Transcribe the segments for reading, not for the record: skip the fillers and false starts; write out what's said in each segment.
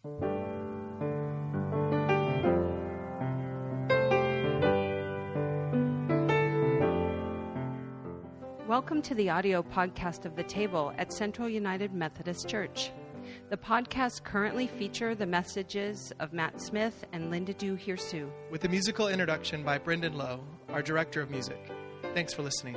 Welcome to the audio podcast of The Table at Central United Methodist Church. The podcasts currently feature the messages of Matt Smith and Linda Du Hirsu, with a musical introduction by Brendan Lowe, our director of music. Thanks for listening.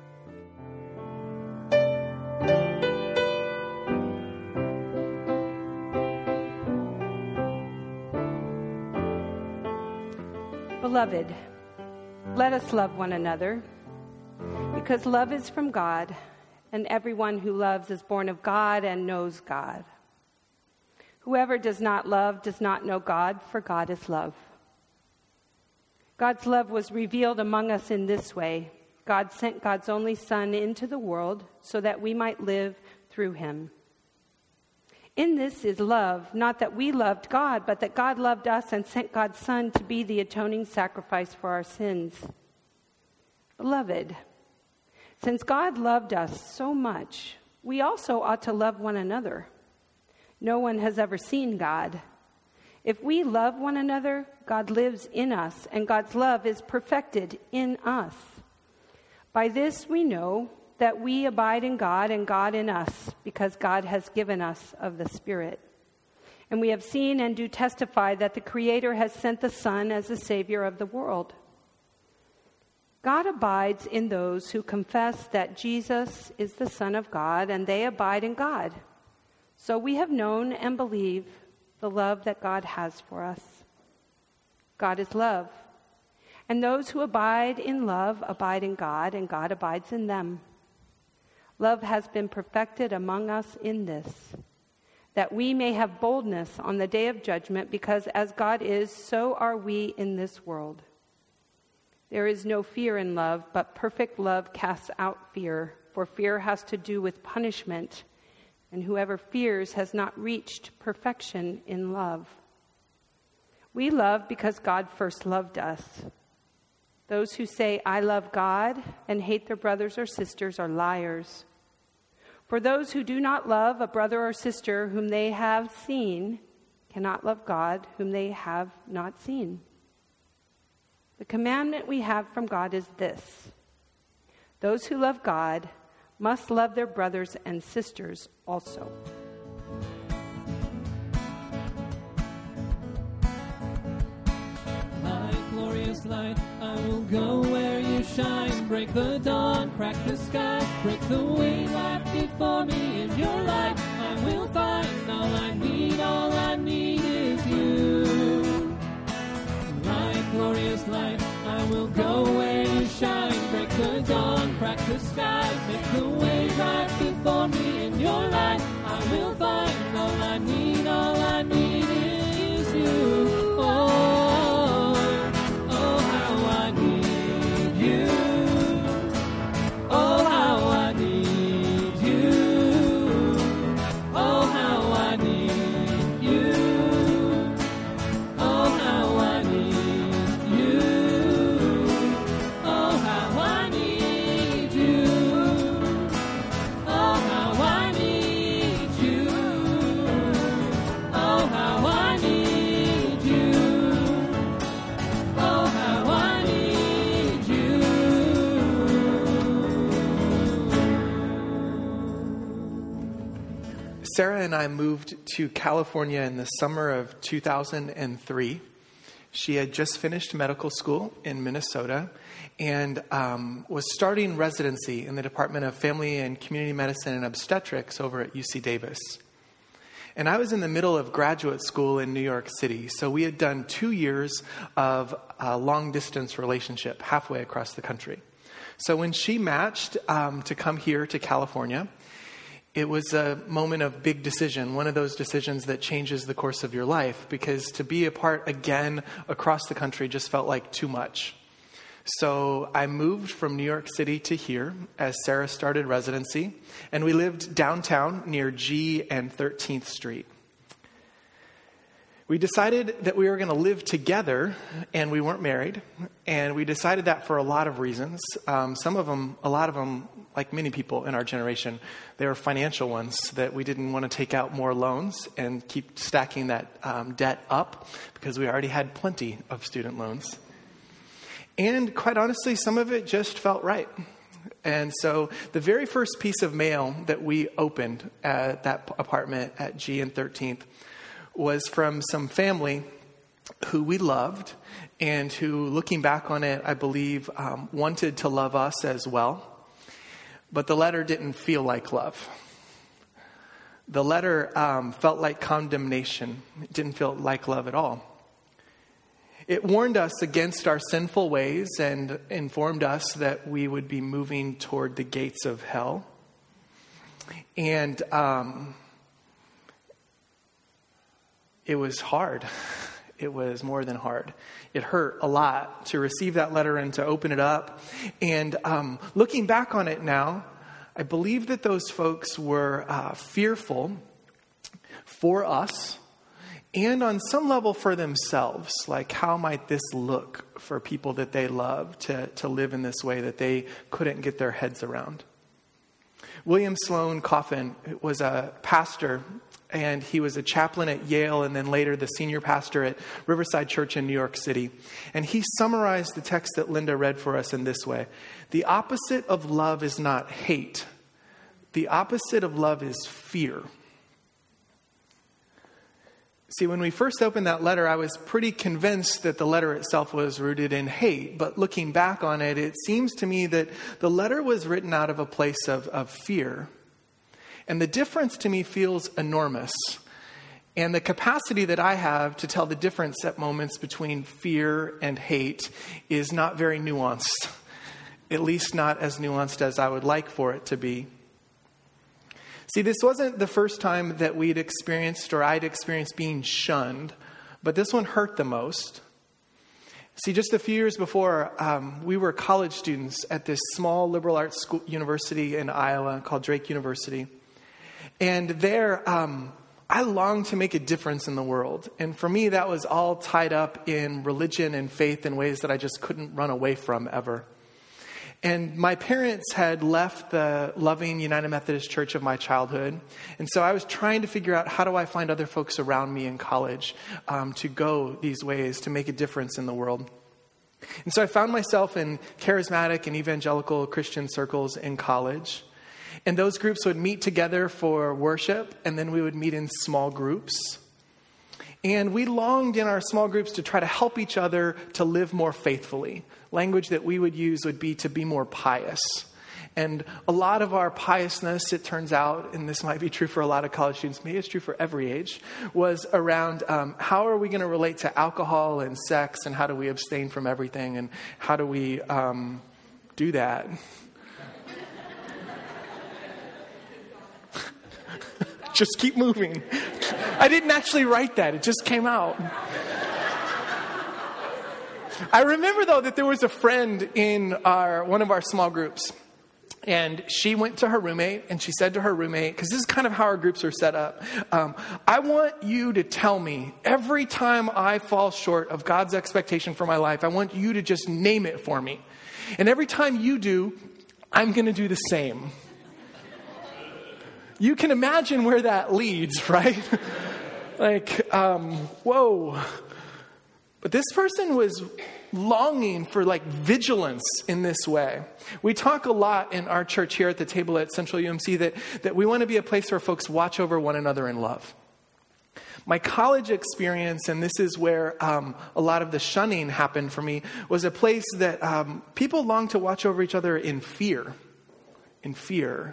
Beloved, let us love one another, because love is from God, and everyone who loves is born of God and knows God. Whoever does not love does not know God, for God is love. God's love was revealed among us in this way. God sent God's only Son into the world so that we might live through him. In this is love, not that we loved God, but that God loved us and sent God's Son to be the atoning sacrifice for our sins. Beloved, since God loved us so much, we also ought to love one another. No one has ever seen God. If we love one another, God lives in us, and God's love is perfected in us. By this we know that we abide in God and God in us, because God has given us of the Spirit. And we have seen and do testify that the Creator has sent the Son as the Savior of the world. God abides in those who confess that Jesus is the Son of God, and they abide in God. So we have known and believe the love that God has for us. God is love, and those who abide in love abide in God, and God abides in them. Love has been perfected among us in this, that we may have boldness on the day of judgment, because as God is, so are we in this world. There is no fear in love, but perfect love casts out fear, for fear has to do with punishment, and whoever fears has not reached perfection in love. We love because God first loved us. Those who say, "I love God," and hate their brothers or sisters are liars. For those who do not love a brother or sister whom they have seen cannot love God whom they have not seen. The commandment we have from God is this: those who love God must love their brothers and sisters also. Light, glorious light, I will go where you shine. Break the dawn, crack the sky, break the way right before me. In your light, I will find all I need is you. Light, glorious light, I will go where you shine. Break the dawn, crack the sky, make the way right before me. In your light, I will find all I need is you. Oh, how I need you. Oh, how I need you. Oh, how I need you. Oh, how I need you. Oh, how I need you. Oh, how I need you. Oh, how I need you. Oh, how I need you. Sarah and I moved to California in the summer of 2003. She had just finished medical school in Minnesota and was starting residency in the Department of Family and Community Medicine and Obstetrics over at UC Davis. And I was in the middle of graduate school in New York City, so we had done 2 years of a long-distance relationship halfway across the country. So when she matched to come here to California, it was a moment of big decision, one of those decisions that changes the course of your life, because to be apart again across the country just felt like too much. So I moved from New York City to here as Sarah started residency, and we lived downtown near G and 13th Street. We decided that we were going to live together, and we weren't married, and we decided that for a lot of reasons. A lot of them, like many people in our generation. They were financial ones, that we didn't want to take out more loans and keep stacking that debt up because we already had plenty of student loans. And quite honestly, some of it just felt right. And so the very first piece of mail that we opened at that apartment at G and 13th was from some family who we loved and who, looking back on it, I believe wanted to love us as well. But the letter didn't feel like love. The letter felt like condemnation. It didn't feel like love at all. It warned us against our sinful ways and informed us that we would be moving toward the gates of hell. And it was hard. It was more than hard. It hurt a lot to receive that letter and to open it up. And looking back on it now, I believe that those folks were fearful for us and on some level for themselves. Like, how might this look for people that they love to live in this way that they couldn't get their heads around? William Sloane Coffin was a pastor, and he was a chaplain at Yale and then later the senior pastor at Riverside Church in New York City. And he summarized the text that Linda read for us in this way: the opposite of love is not hate. The opposite of love is fear. See, when we first opened that letter, I was pretty convinced that the letter itself was rooted in hate. But looking back on it, it seems to me that the letter was written out of a place of fear. And the difference to me feels enormous. And the capacity that I have to tell the difference at moments between fear and hate is not very nuanced. At least not as nuanced as I would like for it to be. See, this wasn't the first time that we'd experienced or I'd experienced being shunned, but this one hurt the most. See, just a few years before, we were college students at this small liberal arts school, university in Iowa called Drake University. And there, I longed to make a difference in the world. And for me, that was all tied up in religion and faith in ways that I just couldn't run away from ever. And my parents had left the loving United Methodist Church of my childhood. And so I was trying to figure out, how do I find other folks around me in college to go these ways, to make a difference in the world? And so I found myself in charismatic and evangelical Christian circles in college. And those groups would meet together for worship, and then we would meet in small groups. And we longed in our small groups to try to help each other to live more faithfully. Language that we would use would be to be more pious. And a lot of our piousness, it turns out, and this might be true for a lot of college students, maybe it's true for every age, was around how are we going to relate to alcohol and sex, and how do we abstain from everything, and how do we do that? Just keep moving. I didn't actually write that. It just came out. I remember, though, that there was a friend in one of our small groups. And she went to her roommate, and she said to her roommate, because this is kind of how our groups are set up, I want you to tell me every time I fall short of God's expectation for my life, I want you to just name it for me. And every time you do, I'm going to do the same. You can imagine where that leads, right? Whoa. But this person was longing for vigilance in this way. We talk a lot in our church here at the table at Central UMC that we want to be a place where folks watch over one another in love. My college experience, and this is where a lot of the shunning happened for me, was a place that people long to watch over each other in fear. In fear.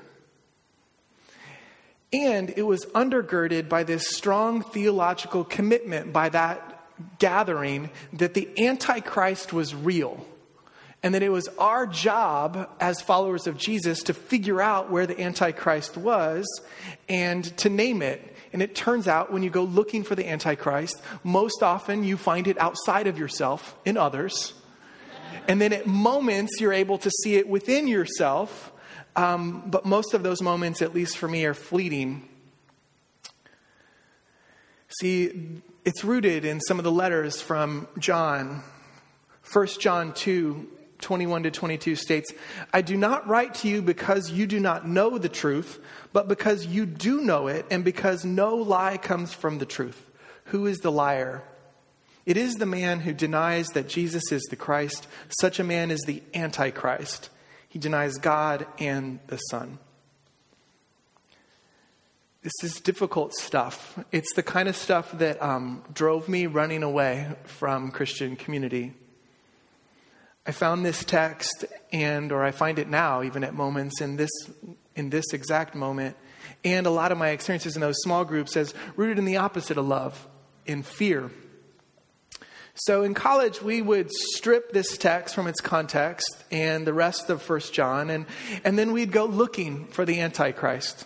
And it was undergirded by this strong theological commitment by that gathering that the Antichrist was real. And that it was our job as followers of Jesus to figure out where the Antichrist was and to name it. And it turns out when you go looking for the Antichrist, most often you find it outside of yourself in others. And then at moments you're able to see it within yourself. But most of those moments, at least for me, are fleeting. See, it's rooted in some of the letters from John. 1 John 2 21-22 states, I do not write to you because you do not know the truth, but because you do know it, and because no lie comes from the truth. Who is the liar? It is the man who denies that Jesus is the Christ. Such a man is the Antichrist. He denies God and the Son. This is difficult stuff. It's the kind of stuff that drove me running away from Christian community. I found this text, or I find it now, even at moments in this exact moment, and a lot of my experiences in those small groups as rooted in the opposite of love, in fear. So in college, we would strip this text from its context and the rest of 1 John, and then we'd go looking for the Antichrist.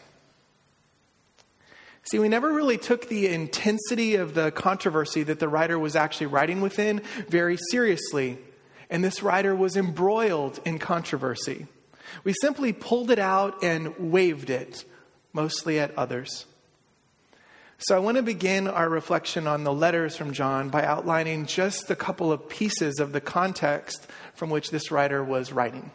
See, we never really took the intensity of the controversy that the writer was actually writing within very seriously. And this writer was embroiled in controversy. We simply pulled it out and waved it, mostly at others. So I want to begin our reflection on the letters from John by outlining just a couple of pieces of the context from which this writer was writing.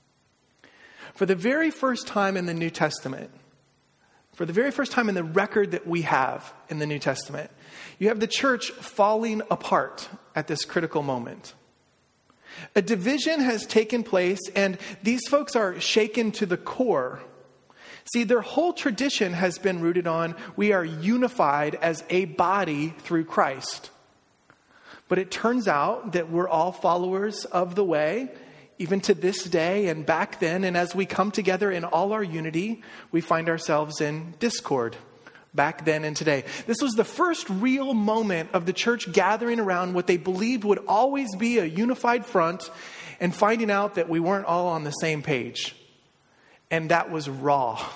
For the very first time in the New Testament, for the very first time in the record that we have in the New Testament, you have the church falling apart at this critical moment. A division has taken place, and these folks are shaken to the core. See, their whole tradition has been rooted on we are unified as a body through Christ. But it turns out that we're all followers of the way, even to this day and back then. And as we come together in all our unity, we find ourselves in discord. Back then and today. This was the first real moment of the church gathering around what they believed would always be a unified front and finding out that we weren't all on the same page. And that was raw.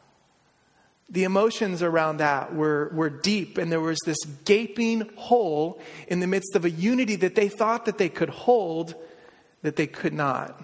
The emotions around that were deep, and there was this gaping hole in the midst of a unity that they thought that they could hold, that they could not.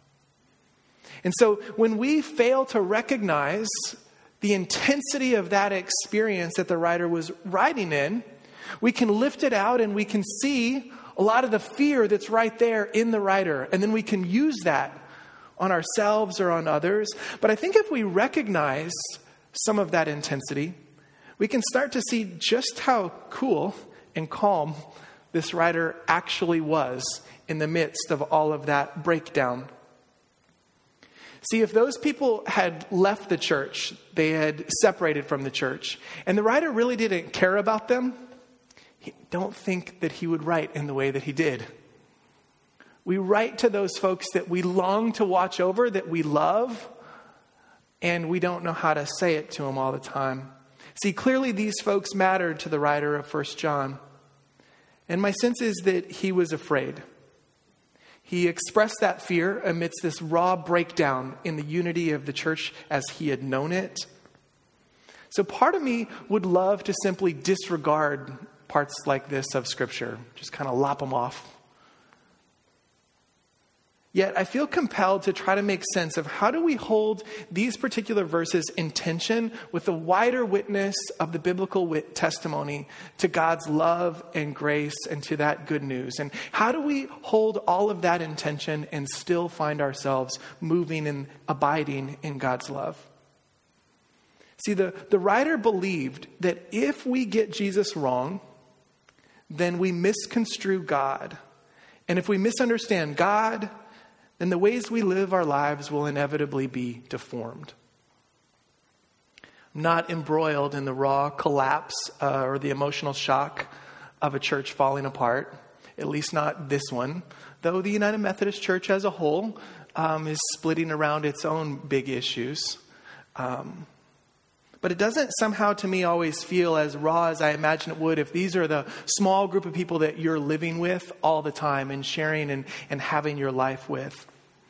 And so when we fail to recognize the intensity of that experience that the writer was writing in, we can lift it out and we can see a lot of the fear that's right there in the writer. And then we can use that on ourselves or on others. But I think if we recognize some of that intensity, we can start to see just how cool and calm this writer actually was in the midst of all of that breakdown. See, if those people had left the church, they had separated from the church, and the writer really didn't care about them, I don't think that he would write in the way that he did. We write to those folks that we long to watch over, that we love, and we don't know how to say it to them all the time. See, clearly these folks mattered to the writer of 1 John. And my sense is that he was afraid. He expressed that fear amidst this raw breakdown in the unity of the church as he had known it. So part of me would love to simply disregard parts like this of Scripture, just kind of lop them off. Yet I feel compelled to try to make sense of how do we hold these particular verses in tension with the wider witness of the biblical testimony to God's love and grace and to that good news. And how do we hold all of that in tension and still find ourselves moving and abiding in God's love? See, the writer believed that if we get Jesus wrong, then we misconstrue God. And if we misunderstand God, then the ways we live our lives will inevitably be deformed. I'm not embroiled in the raw collapse or the emotional shock of a church falling apart, at least not this one, though the United Methodist Church as a whole is splitting around its own big issues. But it doesn't somehow to me always feel as raw as I imagine it would if these are the small group of people that you're living with all the time and sharing and having your life with.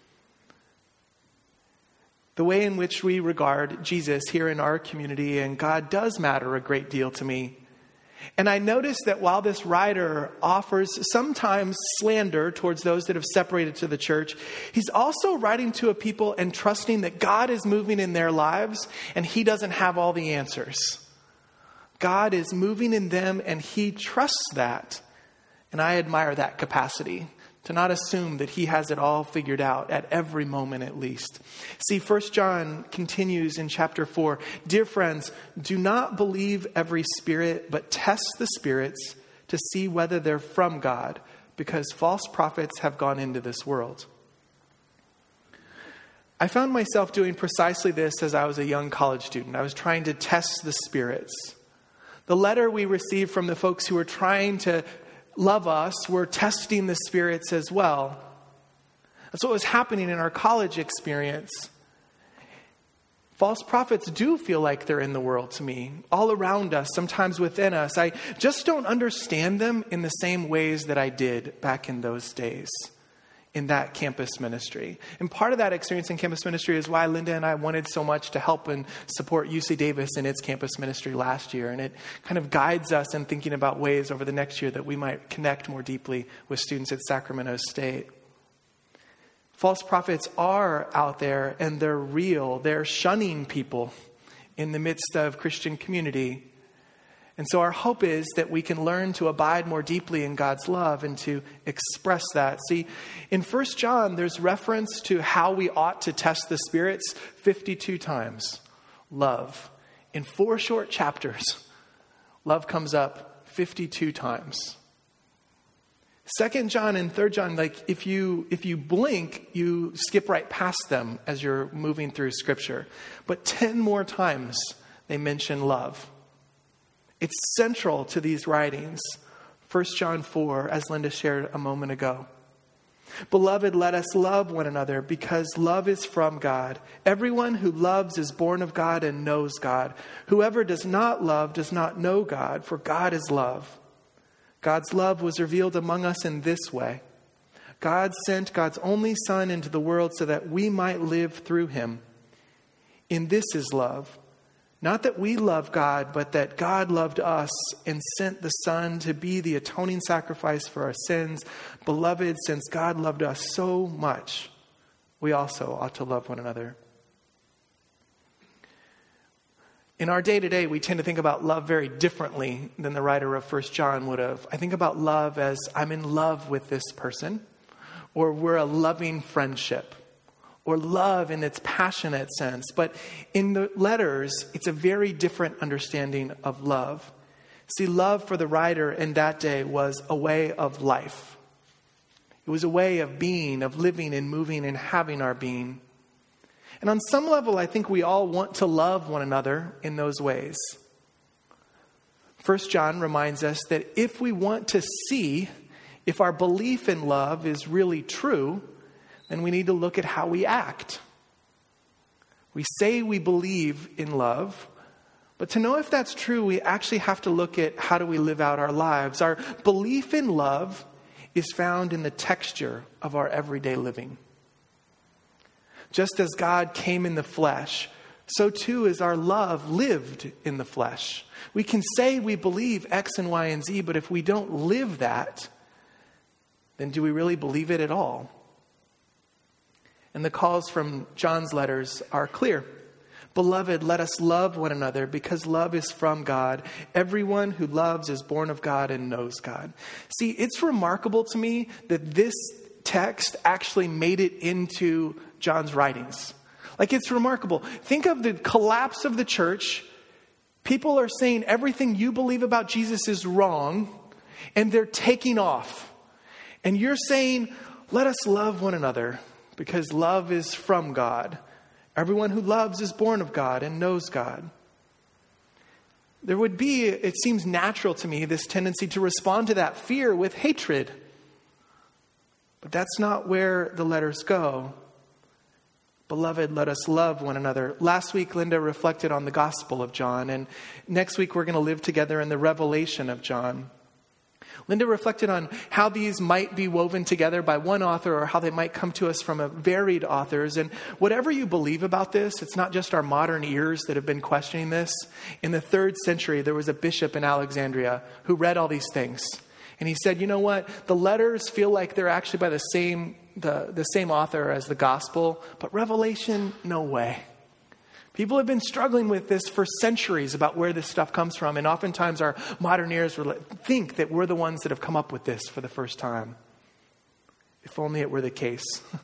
The way in which we regard Jesus here in our community and God does matter a great deal to me. And I notice that while this writer offers sometimes slander towards those that have separated to the church, he's also writing to a people and trusting that God is moving in their lives and he doesn't have all the answers. God is moving in them and he trusts that. And I admire that capacity to not assume that he has it all figured out at every moment at least. See, 1 John continues in chapter 4. Dear friends, do not believe every spirit, but test the spirits to see whether they're from God, because false prophets have gone into this world. I found myself doing precisely this as I was a young college student. I was trying to test the spirits. The letter we received from the folks who were trying to love us were testing the spirits as well. That's what was happening in our college experience. False prophets do feel like they're in the world to me, all around us, sometimes within us. I just don't understand them in the same ways that I did back in those days in that campus ministry. And part of that experience in campus ministry is why Linda and I wanted so much to help and support UC Davis in its campus ministry last year. And it kind of guides us in thinking about ways over the next year that we might connect more deeply with students at Sacramento State. False prophets are out there and they're real. They're shunning people in the midst of Christian community. And so our hope is that we can learn to abide more deeply in God's love and to express that. See, in 1 John, there's reference to how we ought to test the spirits 52 times. Love. In 4 short chapters, love comes up 52 times. 2 John and 3 John, like if you blink, you skip right past them as you're moving through Scripture. But 10 more times they mention love. It's central to these writings. 1 John 4, as Linda shared a moment ago. Beloved, let us love one another because love is from God. Everyone who loves is born of God and knows God. Whoever does not love does not know God, for God is love. God's love was revealed among us in this way. God sent God's only Son into the world so that we might live through him. In this is love. Not that we love God, but that God loved us and sent the Son to be the atoning sacrifice for our sins. Beloved, since God loved us so much, we also ought to love one another. In our day-to-day, we tend to think about love very differently than the writer of 1 John would have. I think about love as I'm in love with this person, or we're a loving friendship, or love in its passionate sense. But in the letters, it's a very different understanding of love. See, love for the writer in that day was a way of life. It was a way of being, of living and moving and having our being. And on some level, I think we all want to love one another in those ways. 1 John reminds us that if we want to see if our belief in love is really true, then we need to look at how we act. We say we believe in love, but to know if that's true, we actually have to look at how do we live out our lives. Our belief in love is found in the texture of our everyday living. Just as God came in the flesh, so too is our love lived in the flesh. We can say we believe X and Y and Z, but if we don't live that, then do we really believe it at all? And the calls from John's letters are clear. Beloved, let us love one another because love is from God. Everyone who loves is born of God and knows God. See, it's remarkable to me that this text actually made it into John's writings. Like, it's remarkable. Think of the collapse of the church. People are saying everything you believe about Jesus is wrong, and they're taking off. And you're saying, let us love one another because love is from God. Everyone who loves is born of God and knows God. There would be, it seems natural to me, this tendency to respond to that fear with hatred. But that's not where the letters go. Beloved, let us love one another. Last week, Linda reflected on the Gospel of John, and next week we're going to live together in the Revelation of John. Linda reflected on how these might be woven together by one author or how they might come to us from varied authors. And whatever you believe about this, it's not just our modern ears that have been questioning this. In the 3rd century, there was a bishop in Alexandria who read all these things. And he said, you know what? The letters feel like they're actually by the same author as the gospel, but Revelation, no way. People have been struggling with this for centuries about where this stuff comes from. And oftentimes our modern ears think that we're the ones that have come up with this for the first time. If only it were the case.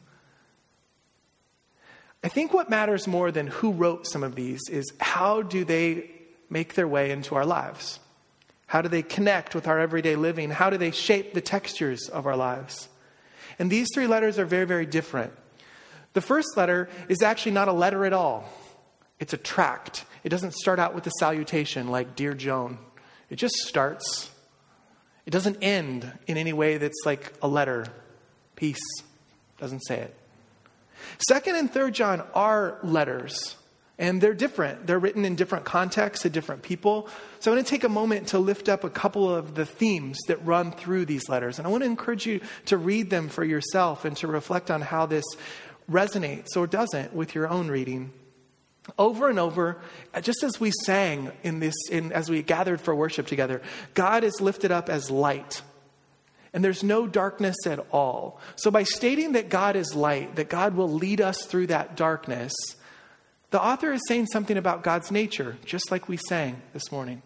I think what matters more than who wrote some of these is how do they make their way into our lives? How do they connect with our everyday living? How do they shape the textures of our lives? And these three letters are very, very different. The first letter is actually not a letter at all. It's a tract. It doesn't start out with a salutation like Dear Joan. It just starts. It doesn't end in any way that's like a letter. Peace. Doesn't say it. 2nd and 3rd John are letters. And they're different. They're written in different contexts to different people. So I want to take a moment to lift up a couple of the themes that run through these letters. And I want to encourage you to read them for yourself and to reflect on how this resonates or doesn't with your own reading. Over and over, just as we sang as we gathered for worship together, God is lifted up as light. And there's no darkness at all. So by stating that God is light, that God will lead us through that darkness, the author is saying something about God's nature, just like we sang this morning.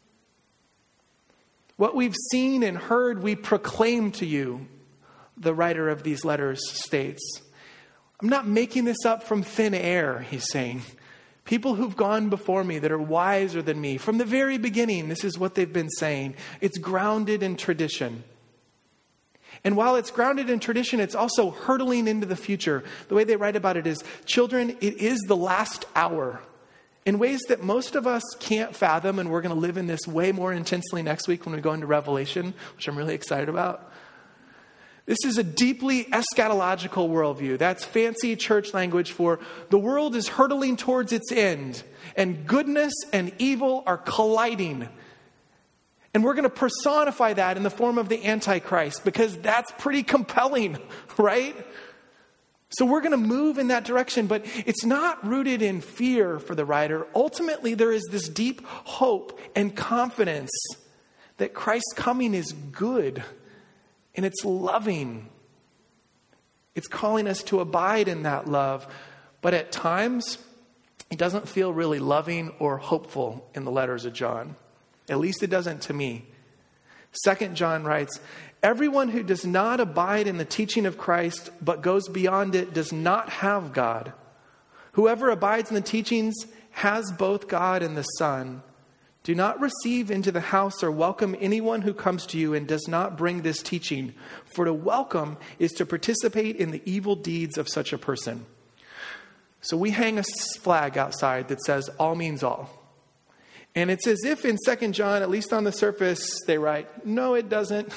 What we've seen and heard, we proclaim to you, the writer of these letters states. I'm not making this up from thin air, he's saying. People who've gone before me that are wiser than me, from the very beginning, this is what they've been saying. It's grounded in tradition. And while it's grounded in tradition, it's also hurtling into the future. The way they write about it is, children, it is the last hour. In ways that most of us can't fathom, and we're going to live in this way more intensely next week when we go into Revelation, which I'm really excited about. This is a deeply eschatological worldview. That's fancy church language for the world is hurtling towards its end, and goodness and evil are colliding. And we're going to personify that in the form of the Antichrist because that's pretty compelling, right? So we're going to move in that direction, but it's not rooted in fear for the writer. Ultimately, there is this deep hope and confidence that Christ's coming is good and it's loving. It's calling us to abide in that love, but at times it doesn't feel really loving or hopeful in the letters of John. At least it doesn't to me. 2nd John writes, everyone who does not abide in the teaching of Christ but goes beyond it does not have God. Whoever abides in the teachings has both God and the Son. Do not receive into the house or welcome anyone who comes to you and does not bring this teaching. For to welcome is to participate in the evil deeds of such a person. So we hang a flag outside that says all means all. And it's as if in 2 John, at least on the surface, they write, no, it doesn't.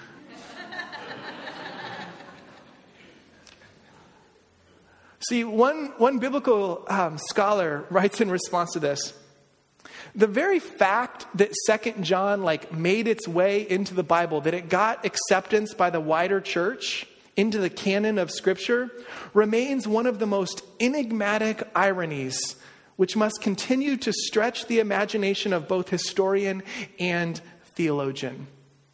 See, one biblical scholar writes in response to this, the very fact that 2 John made its way into the Bible, that it got acceptance by the wider church into the canon of Scripture, remains one of the most enigmatic ironies which must continue to stretch the imagination of both historian and theologian.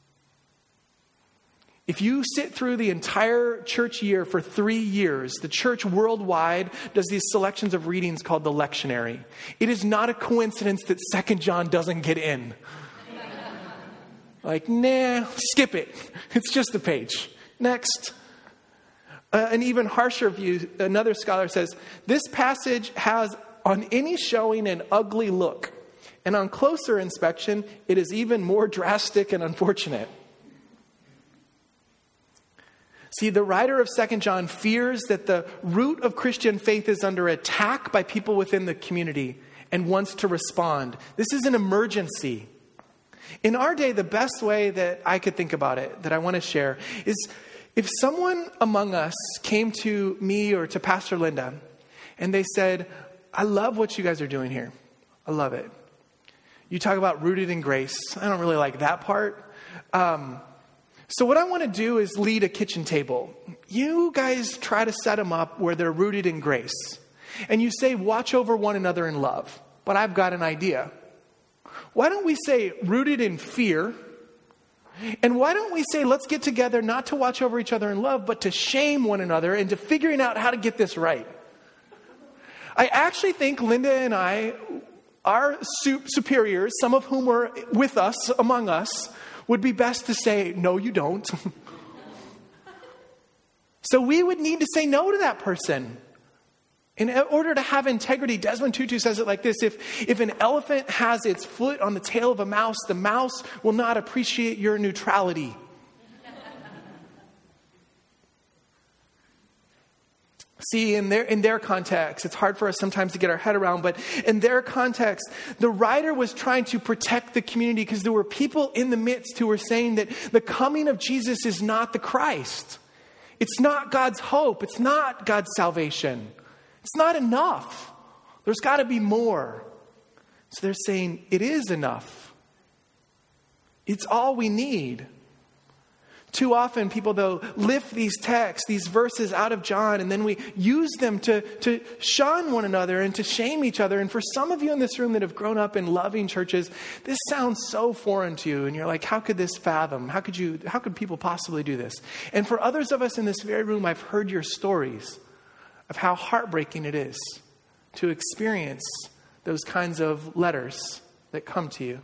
If you sit through the entire church year for 3 years, the church worldwide does these selections of readings called the lectionary. It is not a coincidence that 2 John doesn't get in. Nah, skip it. It's just a page. Next. An even harsher view, another scholar says, this passage has on any showing an ugly look, and on closer inspection, it is even more drastic and unfortunate. See, the writer of 2 John fears that the root of Christian faith is under attack by people within the community and wants to respond. This is an emergency. In our day, the best way that I could think about it, that I want to share, is if someone among us came to me or to Pastor Linda and they said, I love what you guys are doing here. I love it. You talk about rooted in grace. I don't really like that part. So what I want to do is lead a kitchen table. You guys try to set them up where they're rooted in grace. And you say, watch over one another in love. But I've got an idea. Why don't we say rooted in fear? And why don't we say, let's get together not to watch over each other in love, but to shame one another and to figuring out how to get this right? I actually think Linda and I, our superiors, some of whom were with us, among us, would be best to say, no, you don't. So we would need to say no to that person. In order to have integrity, Desmond Tutu says it like this: if an elephant has its foot on the tail of a mouse, the mouse will not appreciate your neutrality. See, in their context, it's hard for us sometimes to get our head around, but in their context, the writer was trying to protect the community because there were people in the midst who were saying that the coming of Jesus is not the Christ. It's not God's hope. It's not God's salvation. It's not enough. There's got to be more. So they're saying it is enough. It's all we need. Too often people, though, lift these texts, these verses out of John, and then we use them to shun one another and to shame each other. And for some of you in this room that have grown up in loving churches, this sounds so foreign to you. And you're like, how could this fathom? How could people possibly do this? And for others of us in this very room, I've heard your stories of how heartbreaking it is to experience those kinds of letters that come to you.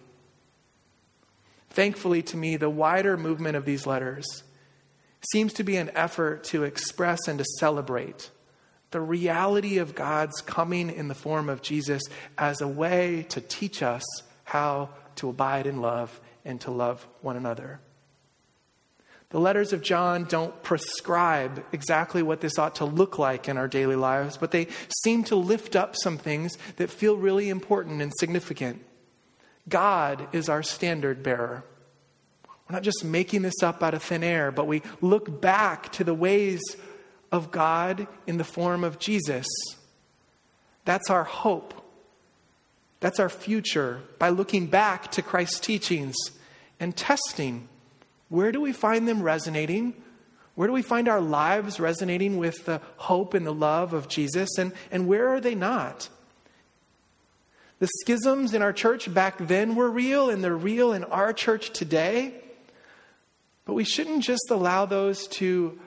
Thankfully to me, the wider movement of these letters seems to be an effort to express and to celebrate the reality of God's coming in the form of Jesus as a way to teach us how to abide in love and to love one another. The letters of John don't prescribe exactly what this ought to look like in our daily lives, but they seem to lift up some things that feel really important and significant. God is our standard bearer. We're not just making this up out of thin air, but we look back to the ways of God in the form of Jesus. That's our hope. That's our future, by looking back to Christ's teachings and testing. Where do we find them resonating? Where do we find our lives resonating with the hope and the love of Jesus? And where are they not? The schisms in our church back then were real, and they're real in our church today. But we shouldn't just allow those to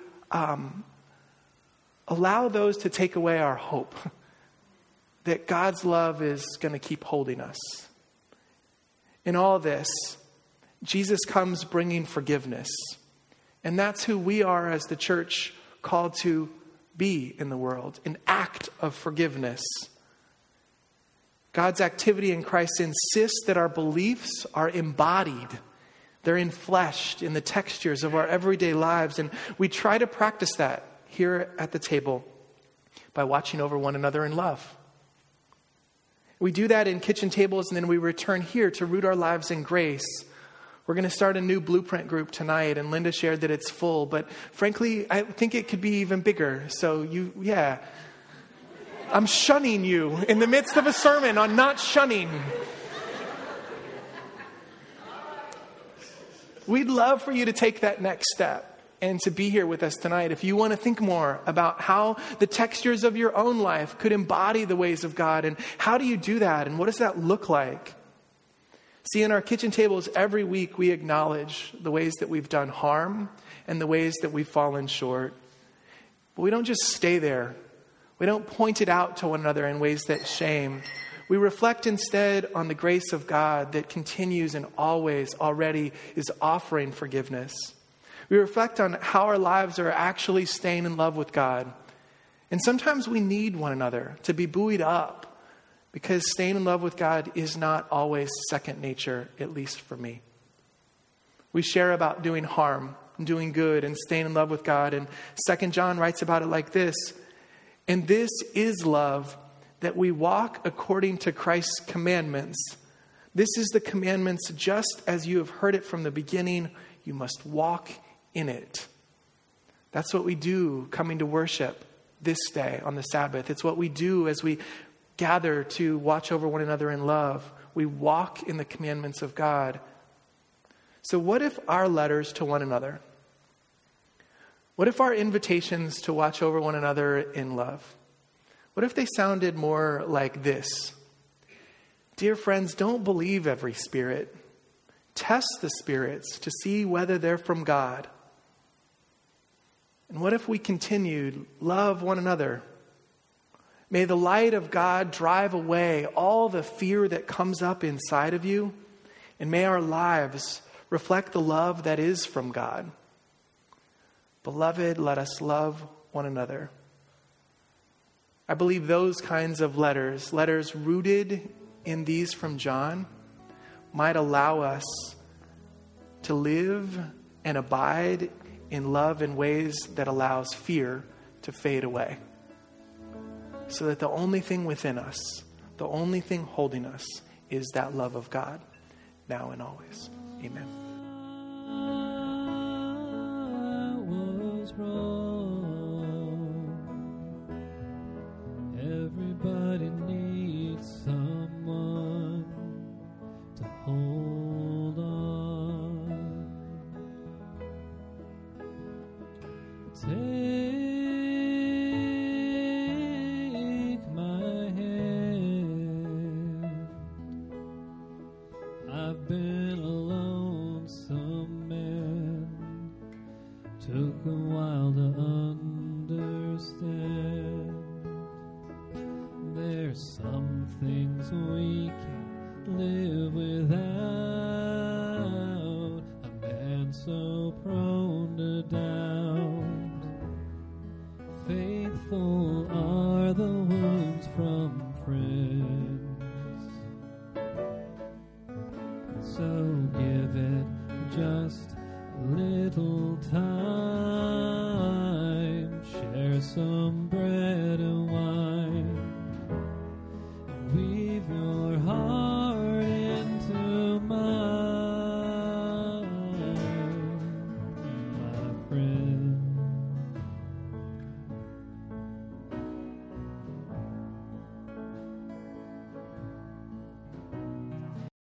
take away our hope that God's love is going to keep holding us. In all this, Jesus comes bringing forgiveness. And that's who we are as the church, called to be in the world, an act of forgiveness. God's activity in Christ insists that our beliefs are embodied. They're enfleshed in the textures of our everyday lives. And we try to practice that here at the table by watching over one another in love. We do that in kitchen tables, and then we return here to root our lives in grace. We're going to start a new blueprint group tonight, and Linda shared that it's full. But frankly, I think it could be even bigger. So I'm shunning you in the midst of a sermon on not shunning. We'd love for you to take that next step and to be here with us tonight. If you want to think more about how the textures of your own life could embody the ways of God, and how do you do that, and what does that look like? See, in our kitchen tables every week, we acknowledge the ways that we've done harm and the ways that we've fallen short. But we don't just stay there. We don't point it out to one another in ways that shame. We reflect instead on the grace of God that continues and always already is offering forgiveness. We reflect on how our lives are actually staying in love with God. And sometimes we need one another to be buoyed up, because staying in love with God is not always second nature, at least for me. We share about doing harm and doing good and staying in love with God. And 2 John writes about it like this: "And this is love, that we walk according to Christ's commandments. This is the commandments, just as you have heard it from the beginning, you must walk in it." That's what we do coming to worship this day on the Sabbath. It's what we do as we gather to watch over one another in love. We walk in the commandments of God. So what if our letters to one another, what if our invitations to watch over one another in love, what if they sounded more like this? Dear friends, don't believe every spirit. Test the spirits to see whether they're from God. And what if we continued, love one another? May the light of God drive away all the fear that comes up inside of you, and may our lives reflect the love that is from God. Beloved, let us love one another. I believe those kinds of letters rooted in these from John, might allow us to live and abide in love in ways that allows fear to fade away. So that the only thing within us, the only thing holding us, is that love of God, now and always. Amen. Everybody needs someone to hold on. Take my hand. I've been a lonesome man. Took a while to understand. There's some things we can't live without. A man so prone to doubt. Faithful are the wounds from friends. So give it just a little time. Share some bread and wine. Weave your